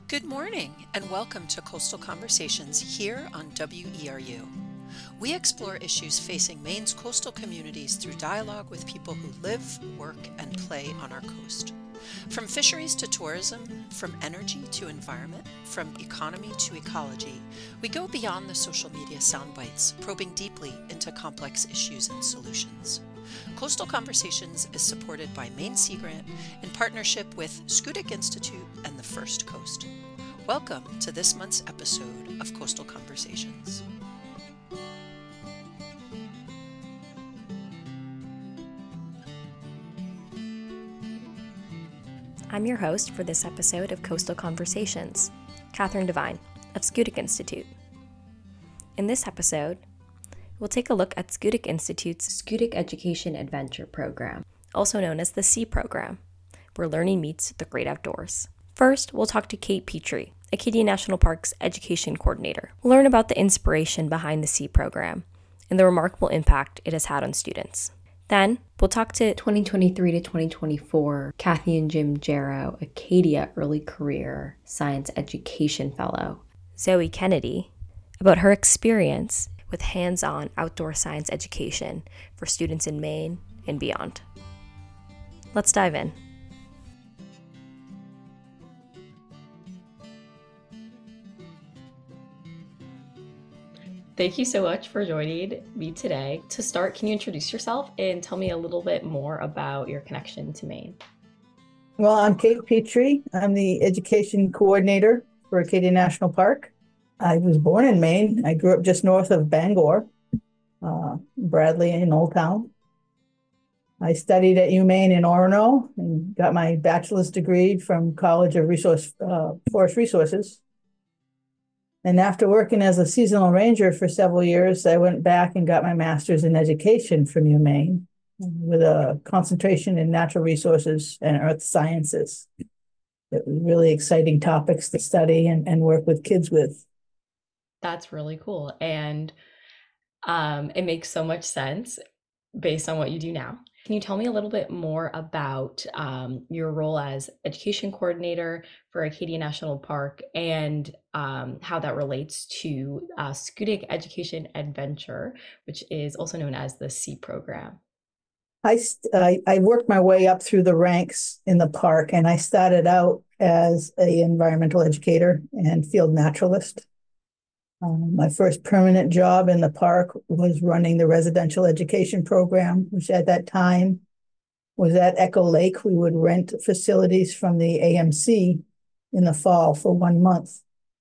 Good morning and welcome to Coastal Conversations here on WERU. We explore issues facing Maine's coastal communities through dialogue with people who live, work, and play on our coast. From fisheries to tourism, from energy to environment, from economy to ecology, we go beyond the social media sound bites, probing deeply into complex issues and solutions. Coastal Conversations is supported by Maine Sea Grant in partnership with Schoodic Institute and the First Coast. Welcome to this month's episode of Coastal Conversations. I'm your host for this episode of Coastal Conversations, Catherine Devine of Schoodic Institute. In this episode, we'll take a look at Schoodic Institute's Schoodic Education Adventure Program, also known as the SEA Program, where learning meets the great outdoors. First, we'll talk to Kate Petrie, Acadia National Park's Education Coordinator. We'll learn about the inspiration behind the SEA Program and the remarkable impact it has had on students. Then, we'll talk to 2023 to 2024 Kathy and Jim Jarrow, Acadia Early Career Science Education Fellow, Zoe Kennedy, about her experience with hands-on outdoor science education for students in Maine and beyond. Let's dive in. Thank you so much for joining me today. To start, can you introduce yourself and tell me a little bit more about your connection to Maine? Well, I'm Kate Petrie. I'm the education coordinator for Acadia National Park. I was born in Maine. I grew up just north of Bangor, Bradley in Old Town. I studied at UMaine in Orono and got my bachelor's degree from College of Forest Resources. And after working as a seasonal ranger for several years, I went back and got my master's in education from UMaine with a concentration in natural resources and earth sciences. It was really exciting topics to study and work with kids with. That's really cool. And it makes so much sense based on what you do now. Can you tell me a little bit more about your role as education coordinator for Acadia National Park and how that relates to Schoodic Education Adventure, which is also known as the SEA Program? I worked my way up through the ranks in the park, and I started out as an environmental educator and field naturalist. My first permanent job in the park was running the residential education program, which at that time was at Echo Lake. We would rent facilities from the AMC in the fall for 1 month.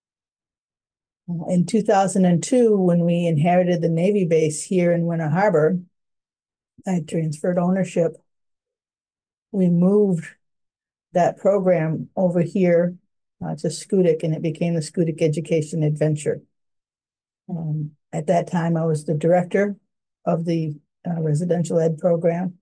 In 2002, when we inherited the Navy base here in Winter Harbor, I transferred ownership. We moved that program over here to Schoodic, and it became the Schoodic Education Adventure. At that time, I was the director of the residential ed program.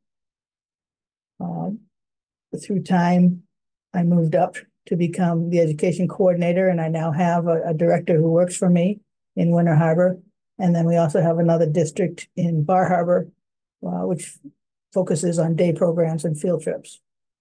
Through time, I moved up to become the education coordinator, and I now have a director who works for me in Winter Harbor. And then we also have another district in Bar Harbor, which focuses on day programs and field trips.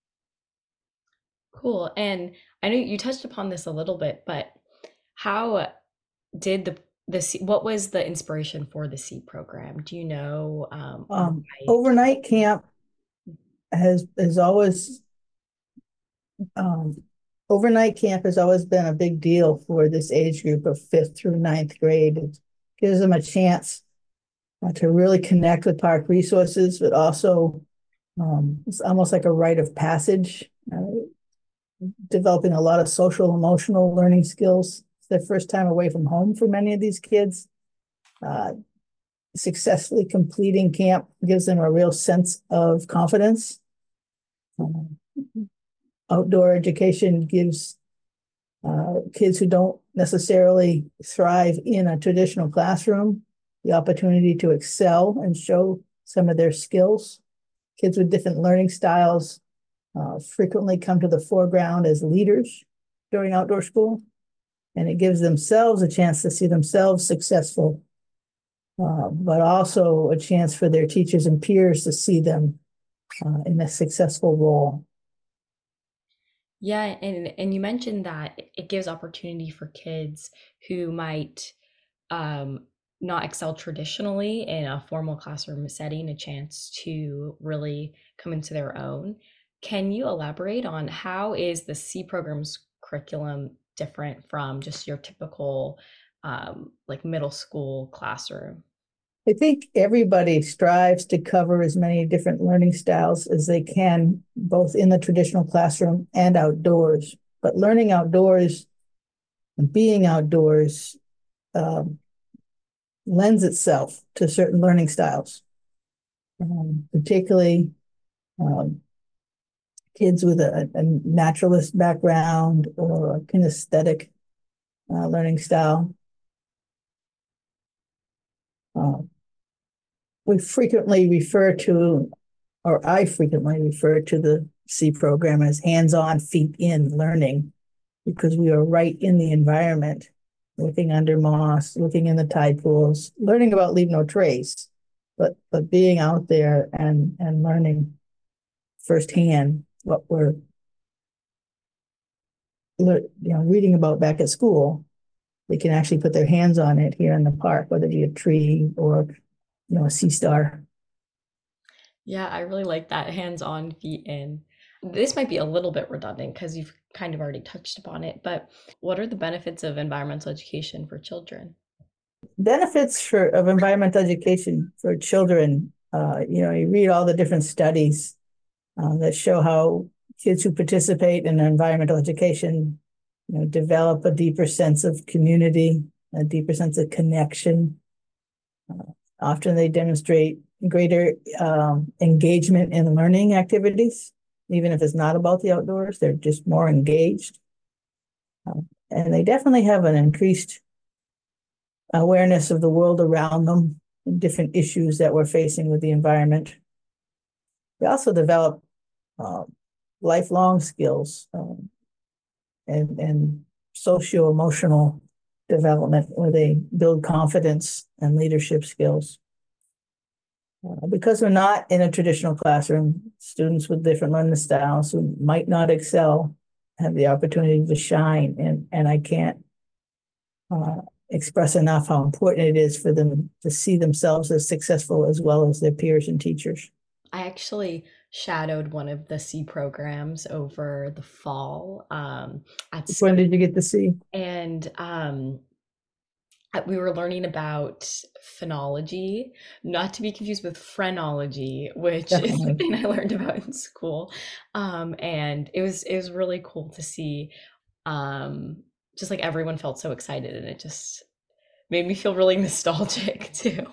Cool. And I know you touched upon this a little bit, but how did what was the inspiration for the SEA Program? Do you know? Overnight camp has always been a big deal for this age group of 5th through 9th grade. It gives them a chance to really connect with park resources, but also it's almost like a rite of passage, developing a lot of social, emotional learning skills. It's their first time away from home for many of these kids. Successfully completing camp gives them a real sense of confidence. Outdoor education gives kids who don't necessarily thrive in a traditional classroom the opportunity to excel and show some of their skills. Kids with different learning styles frequently come to the foreground as leaders during outdoor school, and it gives themselves a chance to see themselves successful, but also a chance for their teachers and peers to see them in a successful role. Yeah, and you mentioned that it gives opportunity for kids who might um, not excel traditionally in a formal classroom setting a chance to really come into their own. Can you elaborate on how is the C program's curriculum different from just your typical like middle school classroom? I think everybody strives to cover as many different learning styles as they can, both in the traditional classroom and outdoors. But learning outdoors and being outdoors um, lends itself to certain learning styles, particularly um, kids with a naturalist background or a kinesthetic learning style. Uh, we frequently refer to, or I frequently refer to the C program as hands-on, feet-in learning, because we are right in the environment, looking under moss, looking in the tide pools, learning about leave no trace, but being out there and learning firsthand what we're reading about back at school. They can actually put their hands on it here in the park, whether it be a tree or a sea star. Yeah, I really like that hands-on, feet in. This might be a little bit redundant because you've kind of already touched upon it, but what are the benefits of environmental education for children? Benefits of environmental education for children. You read all the different studies that show how kids who participate in environmental education, develop a deeper sense of community, a deeper sense of connection. Often they demonstrate greater engagement in learning activities, even if it's not about the outdoors. They're just more engaged. And they definitely have an increased awareness of the world around them and different issues that we're facing with the environment. They also develop lifelong skills and socio-emotional development where they build confidence and leadership skills. Because we're not in a traditional classroom, students with different learning styles who might not excel have the opportunity to shine. And I can't express enough how important it is for them to see themselves as successful as well as their peers and teachers. I actually shadowed one of the C programs over the fall at Which one did you get to see? And we were learning about phonology, not to be confused with phrenology, which is something I learned about in school. And it was really cool to see just like everyone felt so excited, and it just made me feel really nostalgic too.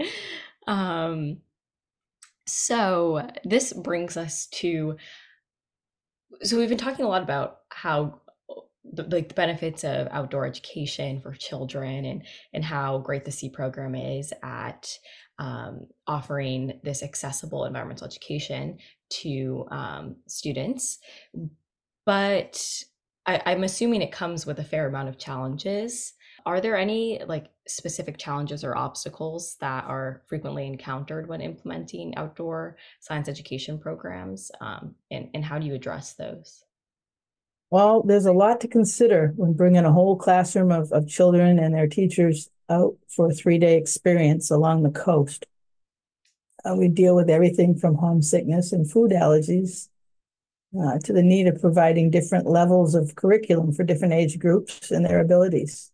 So this brings us to, so we've been talking a lot about how the benefits of outdoor education for children and how great the C program is at offering this accessible environmental education to students. But I'm assuming it comes with a fair amount of challenges. Are there any like specific challenges or obstacles that are frequently encountered when implementing outdoor science education programs? And how do you address those? Well, there's a lot to consider when bringing a whole classroom of children and their teachers out for a 3-day experience along the coast. We deal with everything from homesickness and food allergies to the need of providing different levels of curriculum for different age groups and their abilities.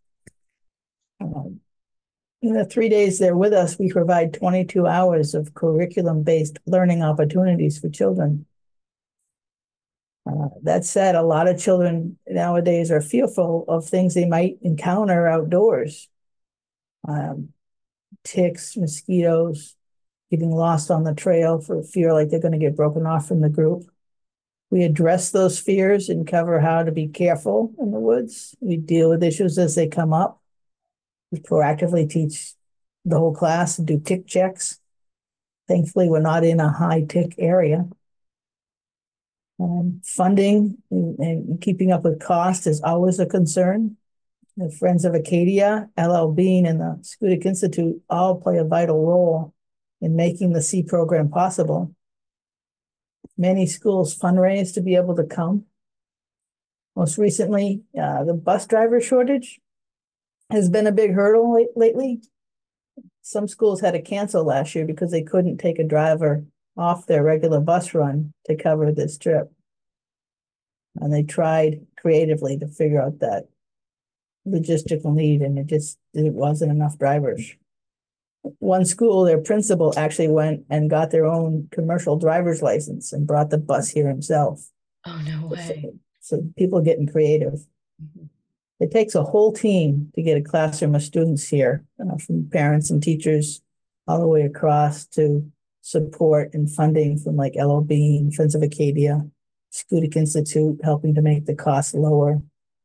In the 3 days they're with us, we provide 22 hours of curriculum-based learning opportunities for children. That said, a lot of children nowadays are fearful of things they might encounter outdoors. Ticks, mosquitoes, getting lost on the trail for fear like they're going to get broken off from the group. We address those fears and cover how to be careful in the woods. We deal with issues as they come up. We proactively teach the whole class to do tick checks. Thankfully, we're not in a high tick area. Funding and keeping up with cost is always a concern. The Friends of Acadia, L.L. Bean, and the Schoodic Institute all play a vital role in making the C program possible. Many schools fundraise to be able to come. Most recently, the bus driver shortage has been a big hurdle lately. Some schools had to cancel last year because they couldn't take a driver off their regular bus run to cover this trip. And they tried creatively to figure out that logistical need, and it wasn't enough drivers. One school, their principal actually went and got their own commercial driver's license and brought the bus here himself. Oh, no way. So people are getting creative. Mm-hmm. It takes a whole team to get a classroom of students here, from parents and teachers all the way across to support and funding from like L.O. Bean, Friends of Acadia, Schoodic Institute, helping to make the cost lower.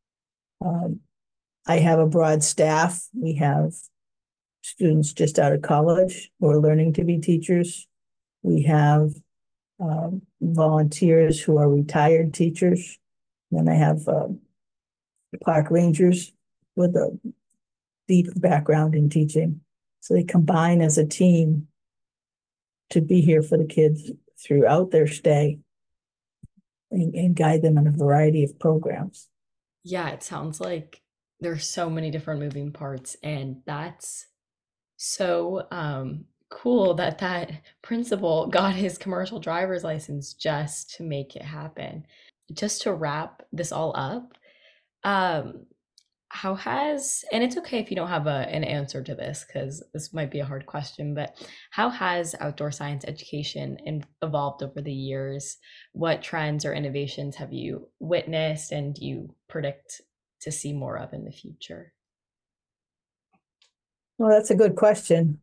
I have a broad staff. We have students just out of college who are learning to be teachers. We have volunteers who are retired teachers. Then I have park rangers with a deep background in teaching. So they combine as a team to be here for the kids throughout their stay and guide them in a variety of programs. Yeah, it sounds like there's so many different moving parts, and that's so cool that principal got his commercial driver's license just to make it happen. Just to wrap this all up, how has, and it's okay if you don't have an answer to this because this might be a hard question, but how has outdoor science education evolved over the years? What trends or innovations have you witnessed and do you predict to see more of in the future? Well, that's a good question.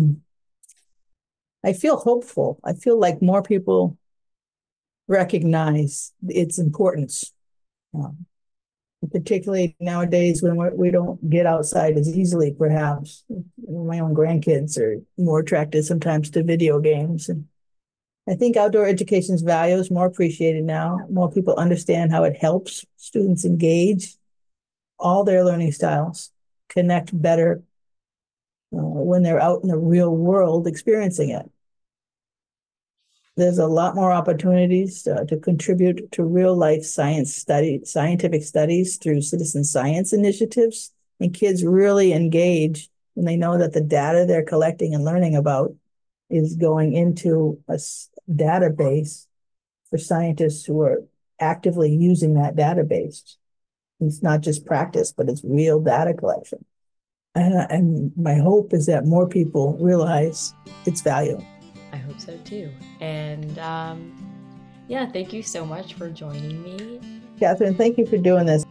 I feel hopeful. I feel like more people recognize its importance. Particularly nowadays when we don't get outside as easily, perhaps. My own grandkids are more attracted sometimes to video games. And I think outdoor education's value is more appreciated now. More people understand how it helps students engage all their learning styles, connect better when they're out in the real world experiencing it. There's a lot more opportunities to contribute to real life scientific studies through citizen science initiatives. And kids really engage when they know that the data they're collecting and learning about is going into a database for scientists who are actively using that database. It's not just practice, but it's real data collection. And my hope is that more people realize its value. I hope so too. And yeah, thank you so much for joining me. Catherine, thank you for doing this.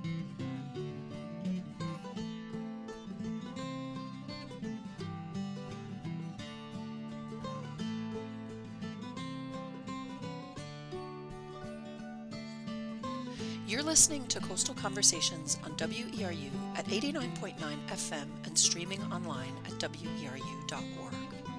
You're listening to Coastal Conversations on WERU at 89.9 FM and streaming online at weru.org.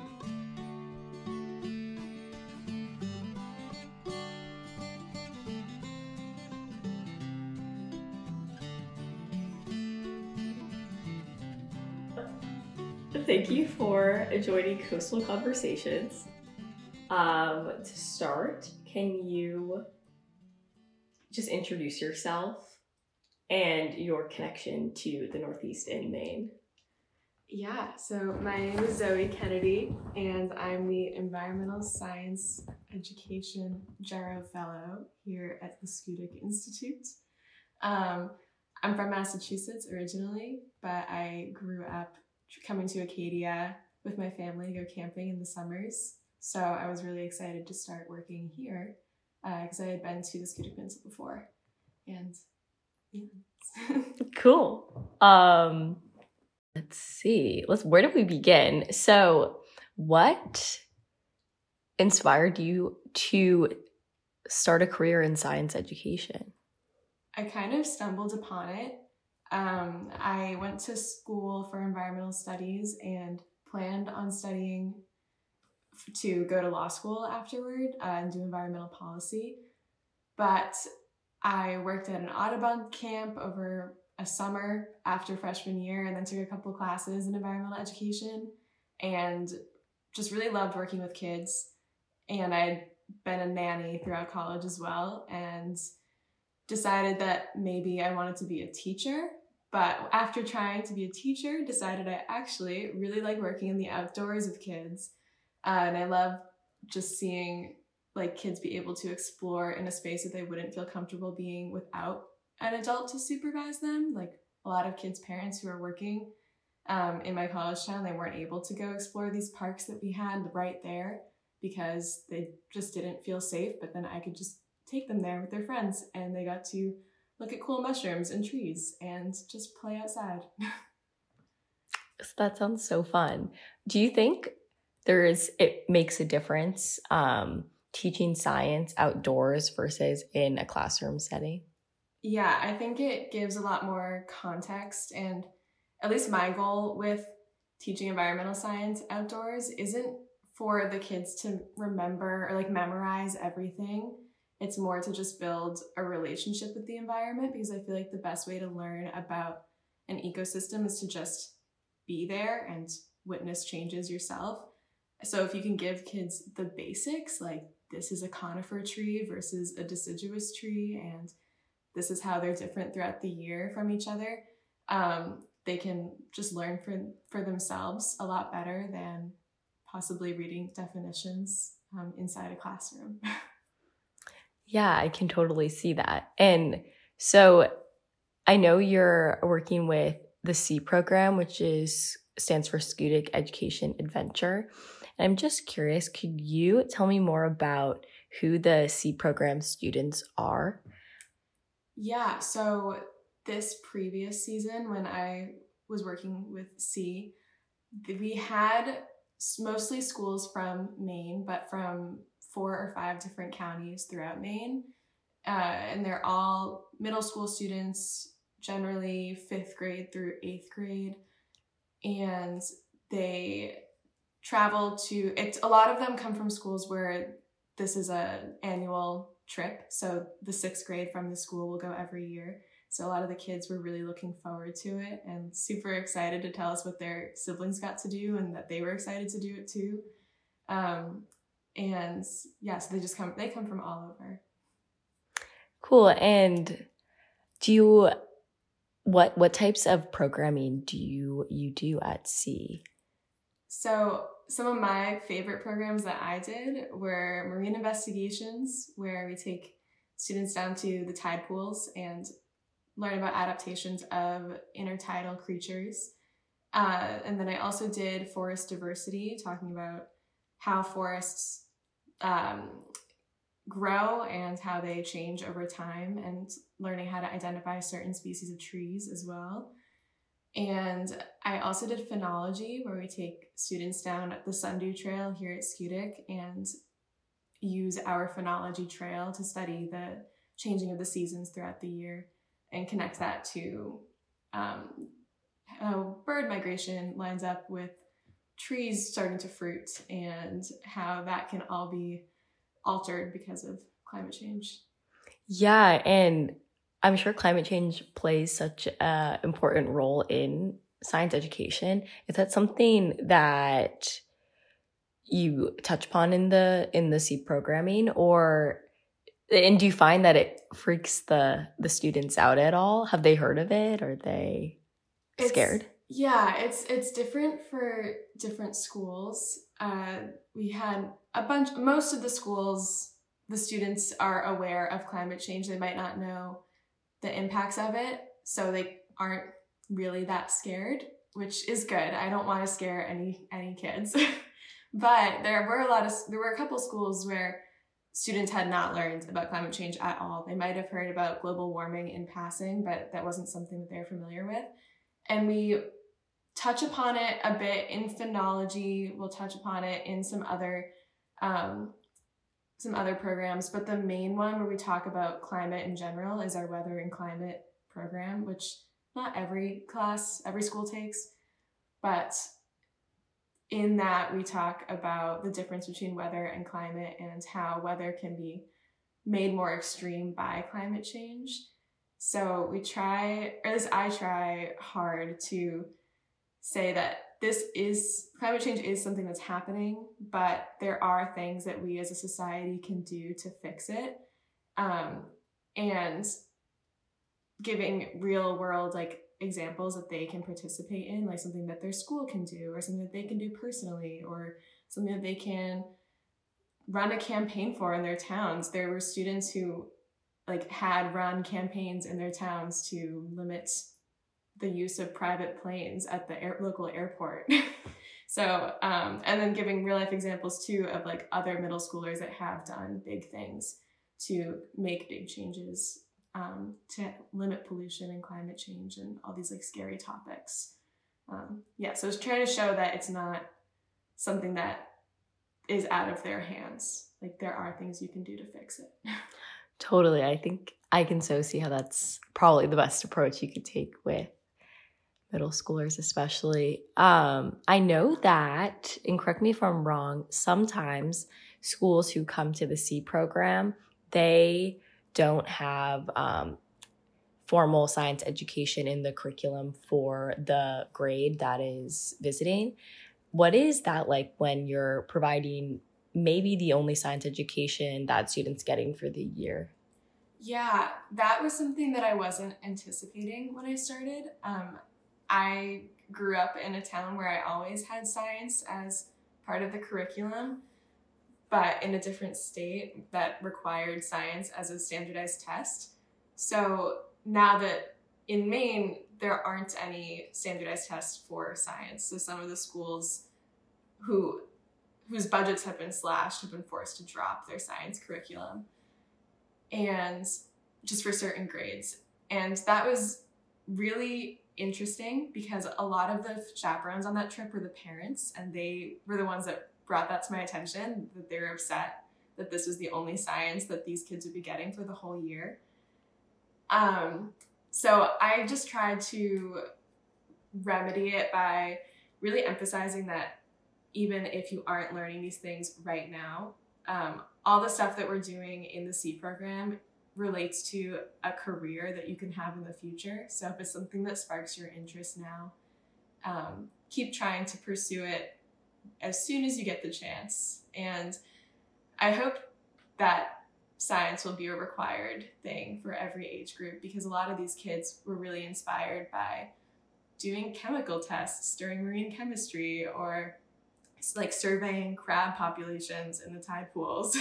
Thank you for joining Coastal Conversations. To start, can you just introduce yourself and your connection to the Northeast in Maine? Yeah, so my name is Zoe Kennedy, and I'm the Environmental Science Education Jarrow Fellow here at the Schoodic Institute. I'm from Massachusetts originally, but I grew up coming to Acadia with my family to go camping in the summers. So I was really excited to start working here because I had been to the Schoodic Peninsula before. And yeah. Cool. Let's see. Where do we begin? So what inspired you to start a career in science education? I kind of stumbled upon it. I went to school for environmental studies and planned on studying to go to law school afterward and do environmental policy. But I worked at an Audubon camp over a summer after freshman year and then took a couple classes in environmental education and just really loved working with kids. And I had been a nanny throughout college as well. And decided that maybe I wanted to be a teacher. But after trying to be a teacher, decided I actually really like working in the outdoors with kids. And I love just seeing like kids be able to explore in a space that they wouldn't feel comfortable being without an adult to supervise them. Like a lot of kids' parents who are working in my college town, they weren't able to go explore these parks that we had right there because they just didn't feel safe. But then I could just take them there with their friends and they got to look at cool mushrooms and trees and just play outside. That sounds so fun. Do you think it makes a difference teaching science outdoors versus in a classroom setting? Yeah, I think it gives a lot more context, and at least my goal with teaching environmental science outdoors isn't for the kids to remember or like memorize everything. It's more to just build a relationship with the environment, because I feel like the best way to learn about an ecosystem is to just be there and witness changes yourself. So if you can give kids the basics, like this is a conifer tree versus a deciduous tree, and this is how they're different throughout the year from each other, they can just learn for themselves a lot better than possibly reading definitions inside a classroom. Yeah, I can totally see that. And so I know you're working with the SEA program, which stands for Schoodic Education Adventure. And I'm just curious, could you tell me more about who the SEA program students are? Yeah, so this previous season when I was working with SEA, we had mostly schools from Maine, but from 4 or 5 different counties throughout Maine. And they're all middle school students, generally 5th grade through 8th grade. And they travel to, a lot of them come from schools where this is an annual trip. So the 6th grade from the school will go every year. So a lot of the kids were really looking forward to it and super excited to tell us what their siblings got to do and that they were excited to do it too. And yeah, so they come from all over. Cool. And what types of programming do you do at SEA? So some of my favorite programs that I did were marine investigations, where we take students down to the tide pools and learn about adaptations of intertidal creatures. And then I also did forest diversity, talking about how forests grow and how they change over time, and learning how to identify certain species of trees as well. And I also did phenology, where we take students down the Sundew Trail here at Schoodic and use our phenology trail to study the changing of the seasons throughout the year and connect that to how bird migration lines up with trees starting to fruit and how that can all be altered because of climate change. Yeah, and I'm sure climate change plays such an important role in science education. Is that something that you touch upon in the SEA programming, and do you find that it freaks the students out at all? Have they heard of it? Are they scared? It's different for different schools. We had most of the schools, the students are aware of climate change. They might not know the impacts of it, so they aren't really that scared, which is good. I don't want to scare any kids. But there were a couple schools where students had not learned about climate change at all. They might have heard about global warming in passing, but that wasn't something that they're familiar with. And we touch upon it a bit in phenology. We'll touch upon it in some other programs, but the main one where we talk about climate in general is our weather and climate program, which not every school takes, but in that we talk about the difference between weather and climate and how weather can be made more extreme by climate change. So I try hard to say that climate change is something that's happening, but there are things that we as a society can do to fix it. And giving real world like examples that they can participate in, like something that their school can do or something that they can do personally or something that they can run a campaign for in their towns. There were students who like had run campaigns in their towns to limit the use of private planes at the local airport. So, and then giving real life examples too of like other middle schoolers that have done big things to make big changes, to limit pollution and climate change and all these like scary topics. So it's trying to show that it's not something that is out of their hands. Like there are things you can do to fix it. Totally. I think I can so see how that's probably the best approach you could take with middle schoolers especially. I know that, and correct me if I'm wrong, sometimes schools who come to the C program, they don't have formal science education in the curriculum for the grade that is visiting. What is that like when you're providing maybe the only science education that students getting for the year? Yeah, that was something that I wasn't anticipating when I started. I grew up in a town where I always had science as part of the curriculum, but in a different state that required science as a standardized test. So now that in Maine, there aren't any standardized tests for science. So some of the schools whose budgets have been slashed have been forced to drop their science curriculum, and just for certain grades. And that was really interesting because a lot of the chaperones on that trip were the parents, and they were the ones that brought that to my attention, that they were upset that this was the only science that these kids would be getting for the whole year. So I just tried to remedy it by really emphasizing that even if you aren't learning these things right now, all the stuff that we're doing in the C program relates to a career that you can have in the future. So if it's something that sparks your interest now, keep trying to pursue it as soon as you get the chance. And I hope that science will be a required thing for every age group, because a lot of these kids were really inspired by doing chemical tests during marine chemistry or like surveying crab populations in the tide pools.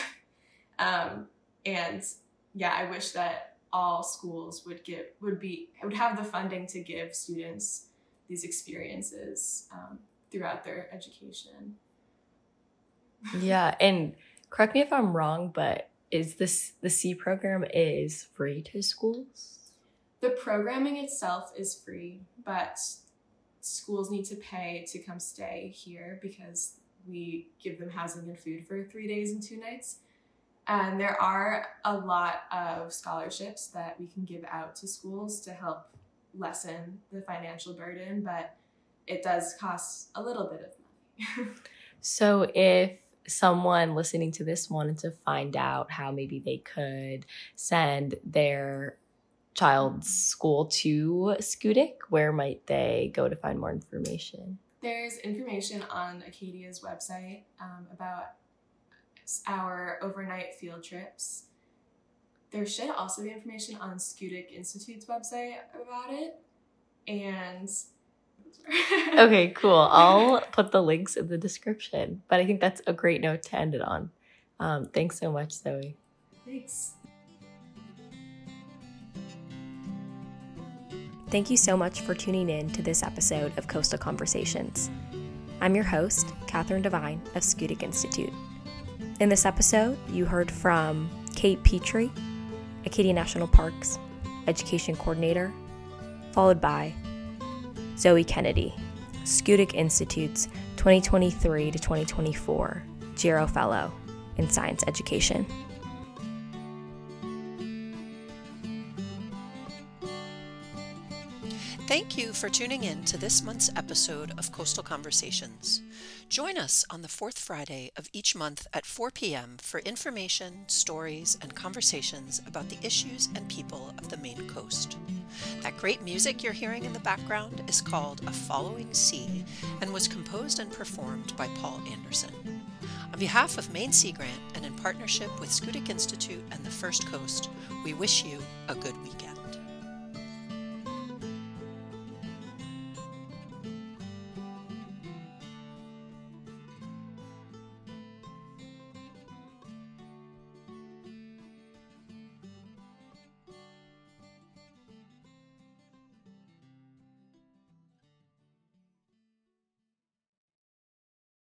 And yeah, I wish that all schools would have the funding to give students these experiences throughout their education. Yeah, and correct me if I'm wrong, but the C program is free to schools? The programming itself is free, but schools need to pay to come stay here because we give them housing and food for 3 days and 2 nights. And there are a lot of scholarships that we can give out to schools to help lessen the financial burden, but it does cost a little bit of money. So if someone listening to this wanted to find out how maybe they could send their child's school to Schoodic, where might they go to find more information? There's information on Acadia's website about our overnight field trips. There should also be information on Schoodic Institute's website about it. And okay, cool. I'll put the links in the description, but I think that's a great note to end it on. Thanks so much, Zoe. Thanks. Thank you so much for tuning in to this episode of Coastal Conversations. I'm your host, Catherine Devine of Schoodic Institute. In this episode, you heard from Kate Petrie, Acadia National Parks Education Coordinator, followed by Zoe Kennedy, Schoodic Institute's 2023 to 2024 Gero Fellow in Science Education. Thank you for tuning in to this month's episode of Coastal Conversations. Join us on the fourth Friday of each month at 4 p.m. for information, stories, and conversations about the issues and people of the Maine coast. That great music you're hearing in the background is called A Following Sea and was composed and performed by Paul Anderson. On behalf of Maine Sea Grant and in partnership with Schoodic Institute and the First Coast, we wish you a good weekend.